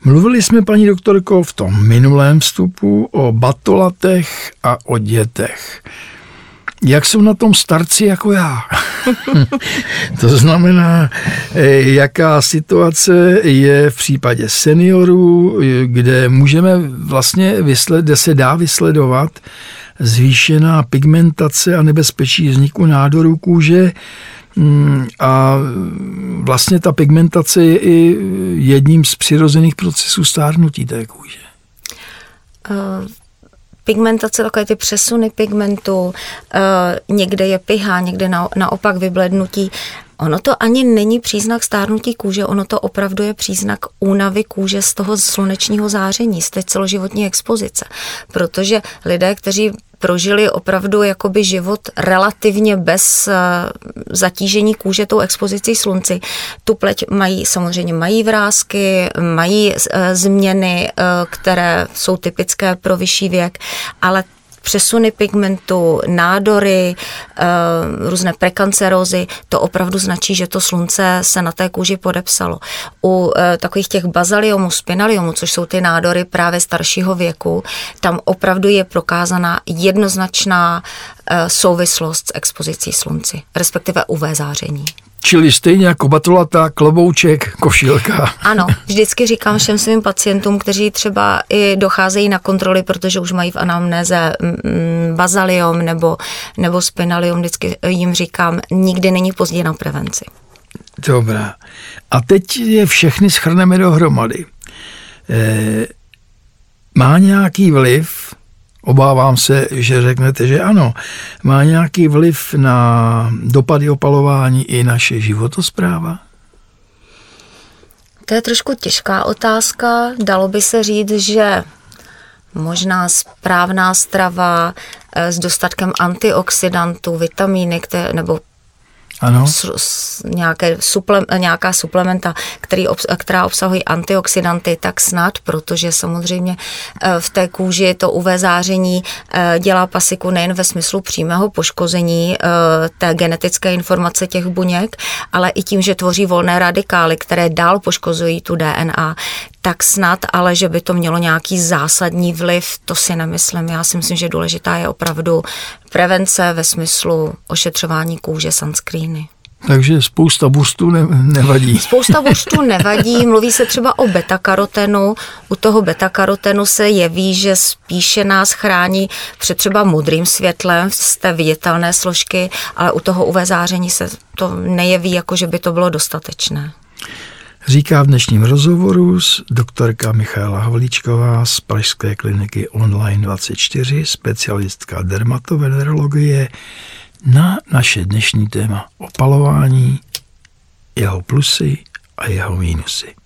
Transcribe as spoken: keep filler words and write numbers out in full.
Mluvili jsme, paní doktorko, v tom minulém vstupu o batolatech a o dětech. Jak jsou na tom starci jako já? To znamená, jaká situace je v případě seniorů, kde můžeme vlastně vysled, kde se dá vysledovat zvýšená pigmentace a nebezpečí vzniku nádorů kůže. A vlastně ta pigmentace je i jedním z přirozených procesů stárnutí té kůže. Uh... Pigmentace, takové ty přesuny pigmentu, někde je piha, někde na, naopak vyblednutí. Ono to ani není příznak stárnutí kůže, ono to opravdu je příznak únavy kůže z toho slunečního záření, z té celoživotní expozice. Protože lidé, kteří prožili opravdu jakoby život relativně bez zatížení kůže tou expozicí slunci. Tu pleť mají, samozřejmě mají vrásky, mají změny, které jsou typické pro vyšší věk, ale přesuny pigmentu, nádory, různé prekancerózy, to opravdu značí, že to slunce se na té kůži podepsalo. U takových těch bazaliomů, spinaliomů, což jsou ty nádory právě staršího věku, tam opravdu je prokázaná jednoznačná souvislost s expozicí slunci, respektive U V záření. Čili stejně jako batolata, klobouček, košilka. Ano, vždycky říkám všem svým pacientům, kteří třeba i docházejí na kontroly, protože už mají v anamnéze bazaliom nebo, nebo spinalium, vždycky jim říkám, nikdy není pozdě na prevenci. Dobrá. A teď je všechny shrneme dohromady. E, má nějaký vliv, obávám se, že řeknete, že ano, má nějaký vliv na dopady opalování i naše životospráva? To je trošku těžká otázka. Dalo by se říct, že možná správná strava s dostatkem antioxidantů, vitamíny, které, nebo ano. S, s, nějaké suple, nějaká suplementa, který, která obsahují antioxidanty, tak snad, protože samozřejmě v té kůži to U V záření dělá pasiku nejen ve smyslu přímého poškození té genetické informace těch buněk, ale i tím, že tvoří volné radikály, které dál poškozují tu D N A, tak snad, ale že by to mělo nějaký zásadní vliv, to si nemyslím. Já si myslím, že důležitá je opravdu prevence ve smyslu ošetřování kůže, sunscreeny. Takže spousta burstů ne- nevadí. Spousta burstů nevadí, mluví se třeba o beta-karotenu. U toho beta-karotenu se jeví, že spíše nás chrání před třeba modrým světlem z té viditelné složky, ale u toho U V záření se to nejeví, jako že by to bylo dostatečné. Říká v dnešním rozhovoru s doktorka Michaela Havlíčková z Pražské kliniky Online dvacet čtyři, specialistka dermatovenerologie, na naše dnešní téma opalování, jeho plusy a jeho mínusy.